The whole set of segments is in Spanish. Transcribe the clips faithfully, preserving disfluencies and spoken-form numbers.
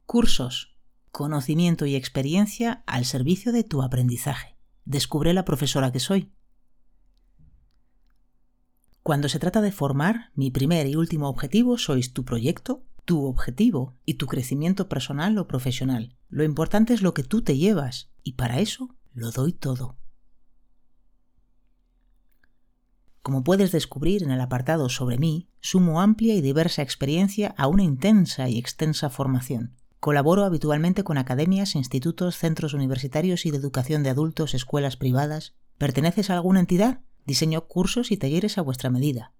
Cursos, conocimiento y experiencia al servicio de tu aprendizaje. Descubre la profesora que soy. Cuando se trata de formar, mi primer y último objetivo sois tu proyecto, tu objetivo y tu crecimiento personal o profesional. Lo importante es lo que tú te llevas y para eso lo doy todo. Como puedes descubrir en el apartado sobre mí, sumo amplia y diversa experiencia a una intensa y extensa formación. Colaboro habitualmente con academias, institutos, centros universitarios y de educación de adultos, escuelas privadas. ¿Perteneces a alguna entidad? Diseño cursos y talleres a vuestra medida.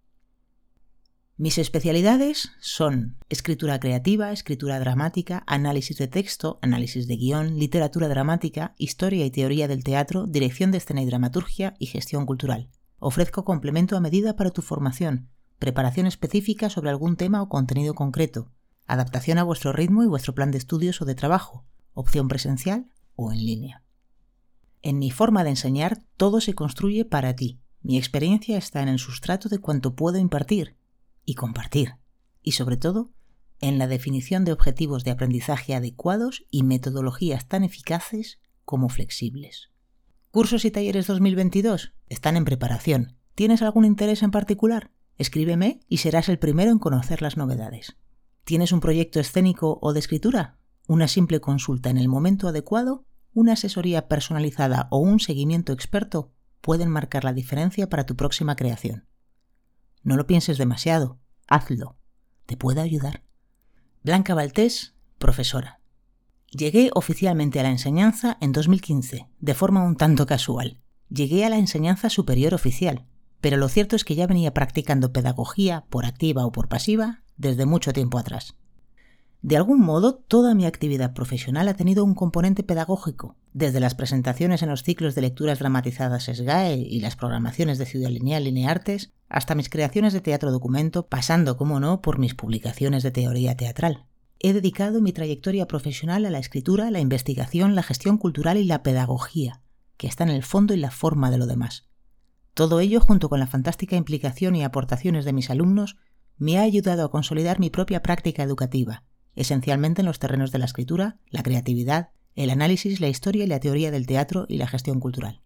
Mis especialidades son escritura creativa, escritura dramática, análisis de texto, análisis de guión, literatura dramática, historia y teoría del teatro, dirección de escena y dramaturgia y gestión cultural. Ofrezco complemento a medida para tu formación, preparación específica sobre algún tema o contenido concreto, adaptación a vuestro ritmo y vuestro plan de estudios o de trabajo, opción presencial o en línea. En mi forma de enseñar, todo se construye para ti. Mi experiencia está en el sustrato de cuanto puedo impartir y compartir, y sobre todo, en la definición de objetivos de aprendizaje adecuados y metodologías tan eficaces como flexibles. ¿Cursos y talleres dos mil veintidós? Están en preparación. ¿Tienes algún interés en particular? Escríbeme y serás el primero en conocer las novedades. ¿Tienes un proyecto escénico o de escritura? Una simple consulta en el momento adecuado, una asesoría personalizada o un seguimiento experto pueden marcar la diferencia para tu próxima creación. No lo pienses demasiado, hazlo. Te puedo ayudar. Blanca Baltés, profesora. Llegué oficialmente a la enseñanza en dos mil quince, de forma un tanto casual. Llegué a la enseñanza superior oficial, pero lo cierto es que ya venía practicando pedagogía, por activa o por pasiva, desde mucho tiempo atrás. De algún modo, toda mi actividad profesional ha tenido un componente pedagógico, desde las presentaciones en los ciclos de lecturas dramatizadas S G A E y las programaciones de Ciudad Lineal Lineartes, hasta mis creaciones de teatro documento, pasando, como no, por mis publicaciones de teoría teatral. He dedicado mi trayectoria profesional a la escritura, la investigación, la gestión cultural y la pedagogía, que está en el fondo y la forma de lo demás. Todo ello, junto con la fantástica implicación y aportaciones de mis alumnos, me ha ayudado a consolidar mi propia práctica educativa, esencialmente en los terrenos de la escritura, la creatividad, el análisis, la historia y la teoría del teatro y la gestión cultural.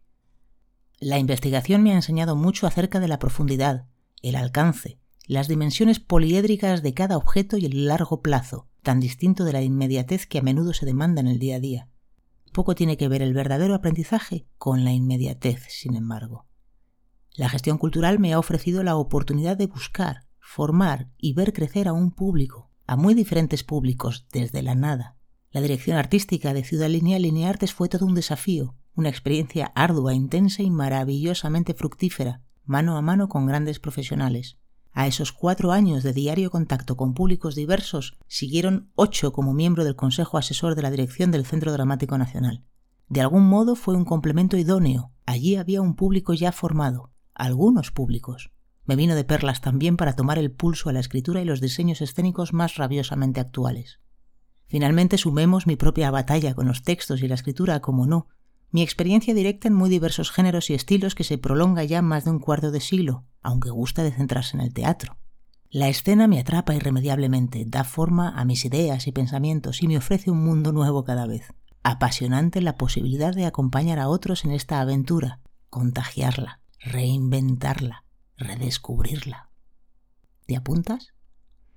La investigación me ha enseñado mucho acerca de la profundidad, el alcance, las dimensiones poliédricas de cada objeto y el largo plazo, tan distinto de la inmediatez que a menudo se demanda en el día a día. Poco tiene que ver el verdadero aprendizaje con la inmediatez, sin embargo. La gestión cultural me ha ofrecido la oportunidad de buscar, formar y ver crecer a un público, a muy diferentes públicos, desde la nada. La dirección artística de Ciudad Lineal Lineartes fue todo un desafío, una experiencia ardua, intensa y maravillosamente fructífera, mano a mano con grandes profesionales. A esos cuatro años de diario contacto con públicos diversos, siguieron ocho como miembro del Consejo Asesor de la Dirección del Centro Dramático Nacional. De algún modo fue un complemento idóneo. Allí había un público ya formado, algunos públicos. Me vino de perlas también para tomar el pulso a la escritura y los diseños escénicos más rabiosamente actuales. Finalmente sumemos mi propia batalla con los textos y la escritura, como no, mi experiencia directa en muy diversos géneros y estilos que se prolonga ya más de un cuarto de siglo, aunque gusta de centrarse en el teatro. La escena me atrapa irremediablemente, da forma a mis ideas y pensamientos y me ofrece un mundo nuevo cada vez. Apasionante la posibilidad de acompañar a otros en esta aventura, contagiarla, reinventarla, redescubrirla. ¿Te apuntas?